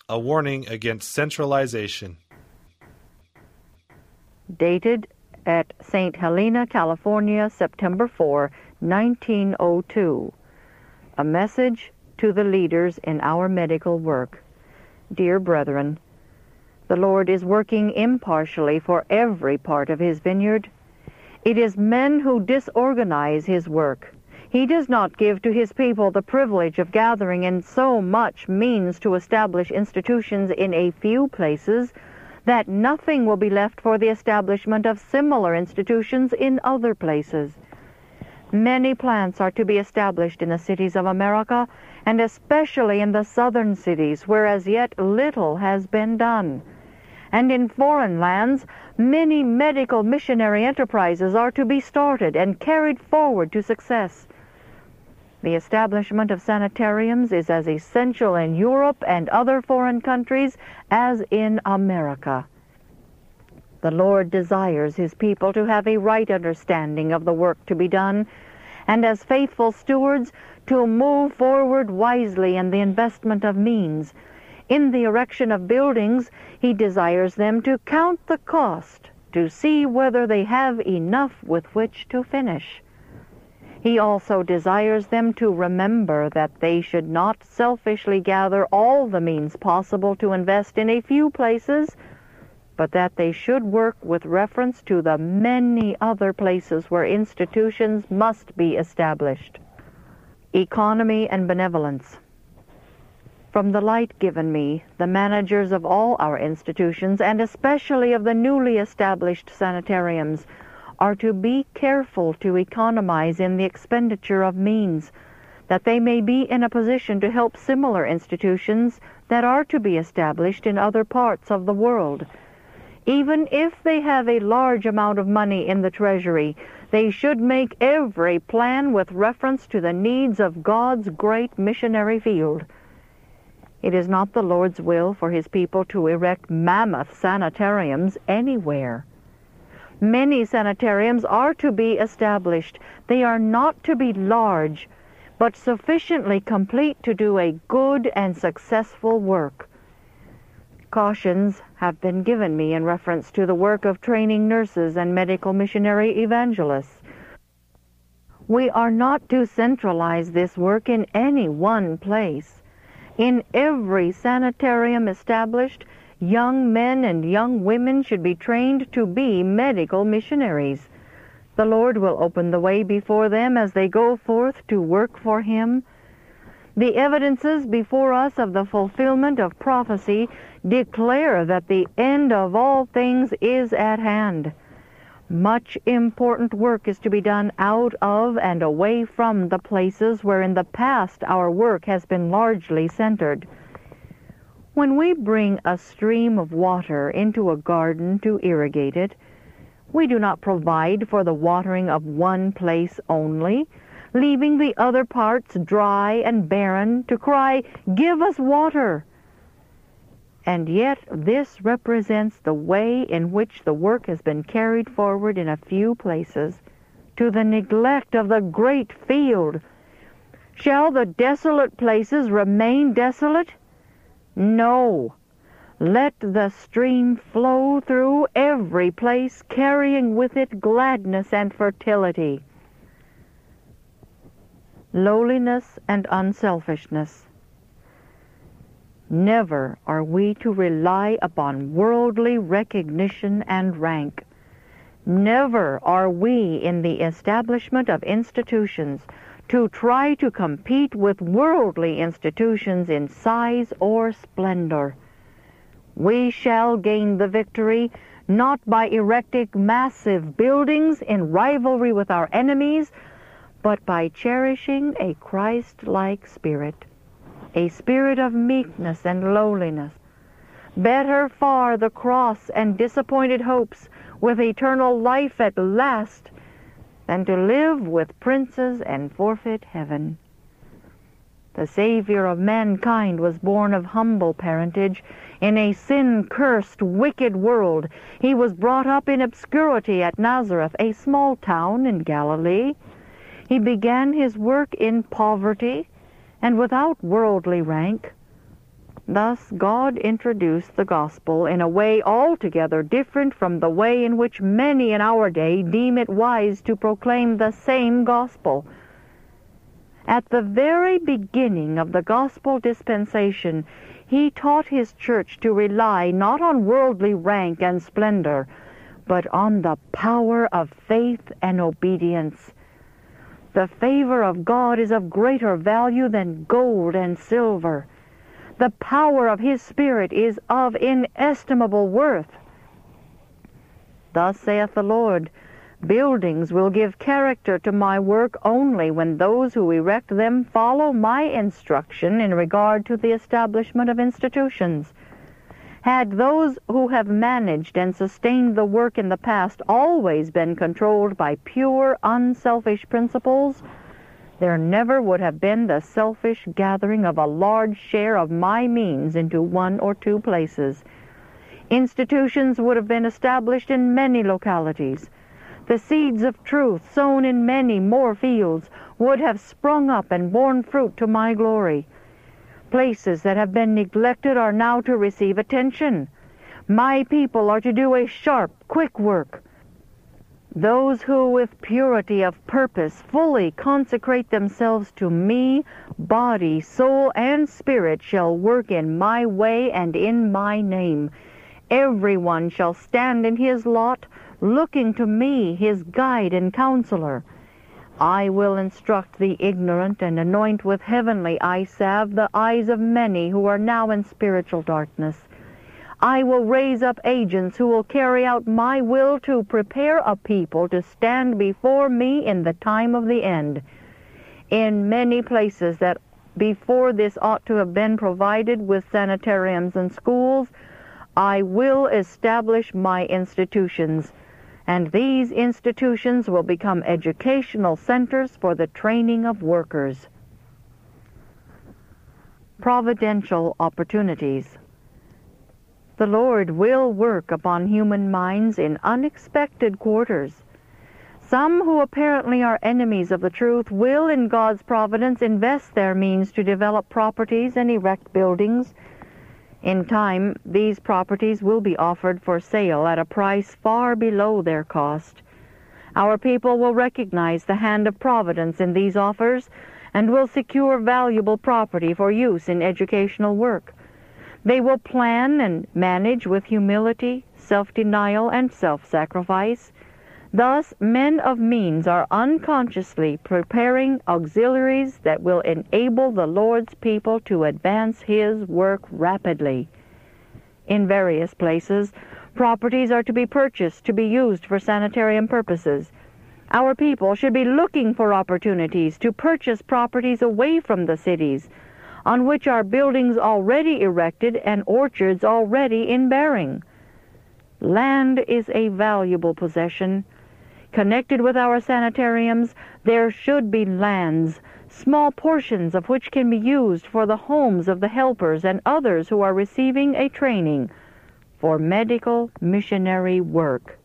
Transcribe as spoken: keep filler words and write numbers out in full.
A warning against centralization. Dated at Saint Helena, California, September fourth, nineteen oh two. A message to the leaders in our medical work. Dear brethren, the Lord is working impartially for every part of his vineyard. It is men who disorganize his work. He does not give to his people the privilege of gathering in so much means to establish institutions in a few places that nothing will be left for the establishment of similar institutions in other places. Many plants are to be established in the cities of America, and especially in the southern cities, where as yet little has been done. And in foreign lands, many medical missionary enterprises are to be started and carried forward to success. The establishment of sanitariums is as essential in Europe and other foreign countries as in America. The Lord desires his people to have a right understanding of the work to be done, and as faithful stewards, to move forward wisely in the investment of means. In the erection of buildings, he desires them to count the cost, to see whether they have enough with which to finish. He also desires them to remember that they should not selfishly gather all the means possible to invest in a few places, but that they should work with reference to the many other places where institutions must be established. Economy and benevolence. From the light given me, the managers of all our institutions, and especially of the newly established sanitariums, are to be careful to economize in the expenditure of means, that they may be in a position to help similar institutions that are to be established in other parts of the world. Even if they have a large amount of money in the treasury, they should make every plan with reference to the needs of God's great missionary field. It is not the Lord's will for his people to erect mammoth sanitariums anywhere. Many sanitariums are to be established. They are not to be large, but sufficiently complete to do a good and successful work. Cautions have been given me in reference to the work of training nurses and medical missionary evangelists. We are not to centralize this work in any one place. In every sanitarium established, young men and young women should be trained to be medical missionaries. The Lord will open the way before them as they go forth to work for him. The evidences before us of the fulfillment of prophecy declare that the end of all things is at hand. Much important work is to be done out of and away from the places where in the past our work has been largely centered. When we bring a stream of water into a garden to irrigate it, we do not provide for the watering of one place only, leaving the other parts dry and barren to cry, "Give us water!" And yet this represents the way in which the work has been carried forward in a few places, to the neglect of the great field. Shall the desolate places remain desolate? No. Let the stream flow through every place, carrying with it gladness and fertility. Lowliness and unselfishness. Never are we to rely upon worldly recognition and rank. Never are we in the establishment of institutions to try to compete with worldly institutions in size or splendor. We shall gain the victory not by erecting massive buildings in rivalry with our enemies, but by cherishing a Christ-like spirit, a spirit of meekness and lowliness. Better far the cross and disappointed hopes with eternal life at last than to live with princes and forfeit heaven. The Savior of mankind was born of humble parentage in a sin-cursed, wicked world. He was brought up in obscurity at Nazareth, a small town in Galilee. He began his work in poverty and without worldly rank. Thus, God introduced the gospel in a way altogether different from the way in which many in our day deem it wise to proclaim the same gospel. At the very beginning of the gospel dispensation, He taught His church to rely not on worldly rank and splendor, but on the power of faith and obedience. The favor of God is of greater value than gold and silver. The power of His Spirit is of inestimable worth. Thus saith the Lord, buildings will give character to my work only when those who erect them follow my instruction in regard to the establishment of institutions. Had those who have managed and sustained the work in the past always been controlled by pure, unselfish principles, there never would have been the selfish gathering of a large share of my means into one or two places. Institutions would have been established in many localities. The seeds of truth sown in many more fields would have sprung up and borne fruit to my glory. Places that have been neglected are now to receive attention. My people are to do a sharp, quick work. Those who with purity of purpose fully consecrate themselves to me, body, soul, and spirit, shall work in my way and in my name. Everyone shall stand in his lot, looking to me, his guide and counselor. I will instruct the ignorant and anoint with heavenly eye salve the eyes of many who are now in spiritual darkness. I will raise up agents who will carry out my will to prepare a people to stand before me in the time of the end. In many places that before this ought to have been provided with sanitariums and schools, I will establish my institutions, and these institutions will become educational centers for the training of workers. Providential opportunities. The Lord will work upon human minds in unexpected quarters. Some who apparently are enemies of the truth will, in God's providence, invest their means to develop properties and erect buildings. In time, these properties will be offered for sale at a price far below their cost. Our people will recognize the hand of providence in these offers and will secure valuable property for use in educational work. They will plan and manage with humility, self-denial, and self-sacrifice. Thus, men of means are unconsciously preparing auxiliaries that will enable the Lord's people to advance His work rapidly. In various places, properties are to be purchased to be used for sanitarium purposes. Our people should be looking for opportunities to purchase properties away from the cities, on which are buildings already erected and orchards already in bearing. Land is a valuable possession. Connected with our sanitariums, there should be lands, small portions of which can be used for the homes of the helpers and others who are receiving a training for medical missionary work.